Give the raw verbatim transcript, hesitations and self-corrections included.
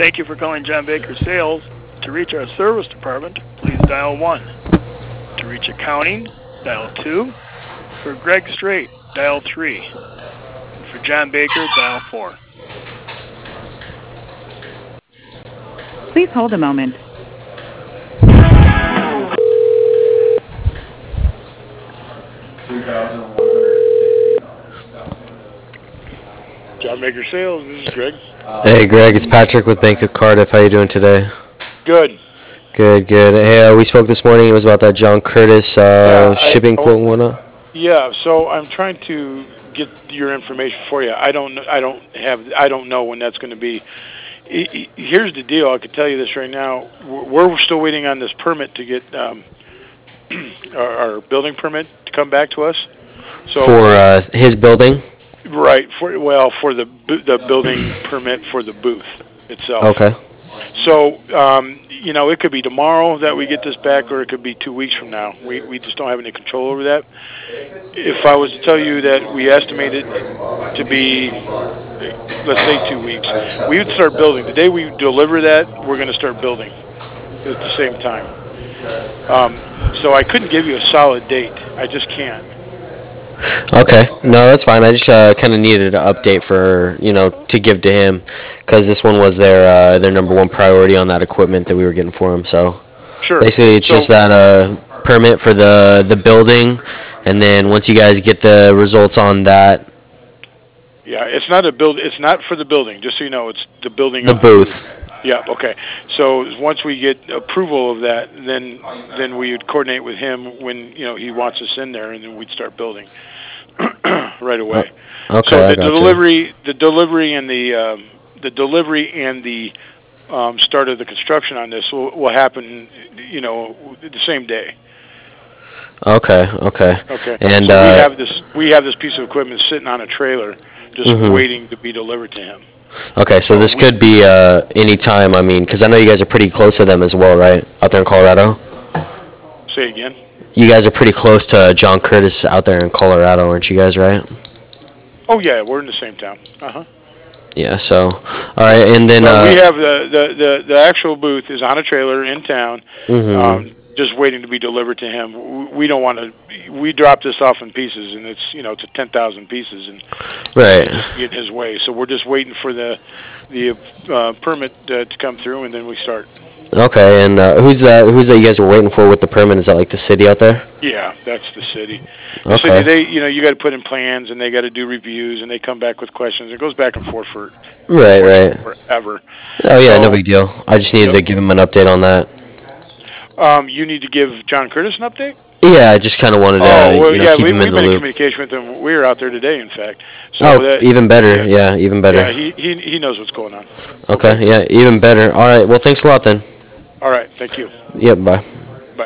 Thank you for calling John Baker Sales. To reach our service department, please dial one. To reach accounting, dial two. For Greg Strait, dial three. And for John Baker, dial four. Please hold a moment. John Baker Sales, this is Greg. Hey, Greg, it's Patrick with Bank of Cardiff. How you doing today? Good. Good, good. Hey, uh, we spoke this morning. It was about that John Curtis uh, Yeah, I- shipping quote and whatnot. Yeah, so I'm trying to get your information for you. I don't, I don't have, I don't know when that's going to be. I- I- Here's the deal. I could tell you this right now. We're we're still waiting on this permit to get um, our, our building permit to come back to us. So For uh, his building? right for well for the bu- the building permit for the booth itself. Okay. So um, you know, it could be tomorrow that we get this back, or it could be two weeks from now. We we just don't have any control over that. If I was to tell you that we estimate it to be, let's say, two weeks, we would start building. The day we deliver that, we're going to start building at the same time. Um, so I couldn't give you a solid date. I just can't. Okay. No, that's fine. I just uh, kind of needed an update for, you know, to give to him, because this one was their uh, their number one priority on that equipment that we were getting for him. So Sure. basically, it's So- just that uh, permit for the the building, and then once you guys get the results on that, Yeah, it's not a build. It's not for the building. Just so you know, it's the building. the of booth. Yeah. Okay. So once we get approval of that, then then we would coordinate with him when you know he wants us in there, and then we'd start building right away. Okay, so I the got you. delivery, the delivery, and the um, the delivery and the um, start of the construction on this will, will happen, you know, the same day. Okay, okay. Okay. And so uh, we have this we have this piece of equipment sitting on a trailer, just Mhm. waiting to be delivered to him. Okay, so So this we- could be uh, any time. I mean, because I know you guys are pretty close to them as well, right? Out there in Colorado. Say again. You guys are pretty close to John Curtis out there in Colorado, aren't you guys, right? Oh yeah, we're in the same town. Uh huh. Yeah. So, all right, and then So uh, we have the, the, the, the actual booth is on a trailer in town, mhm. um, just waiting to be delivered to him. W- We don't want to. We drop this off in pieces, and it's you know it's a ten thousand pieces, and right. get his way. So we're just waiting for the the uh, permit uh, to come through, and then we start. Okay, and uh, who's that? Who's that you guys were waiting for with the permit? Is that like the city out there? Yeah, that's the city. The Okay. city, they you know you got to put in plans, and they got to do reviews, and they come back with questions. It goes back and forth for Right, right. forever. Oh yeah, no So- big deal. I just needed to Yep. give him an update on that. Um, you need to give John Curtis an update. Yeah, I just kind of wanted to, Oh, well, you know, yeah, keep we, him we've in the been in loop. communication with him. We were out there today, in fact. So Oh, that, even better. yeah. Yeah, even better. Yeah, he, he he knows what's going on. Okay, yeah, even better. All right, well, thanks a lot then. All right, thank you. Yep, bye.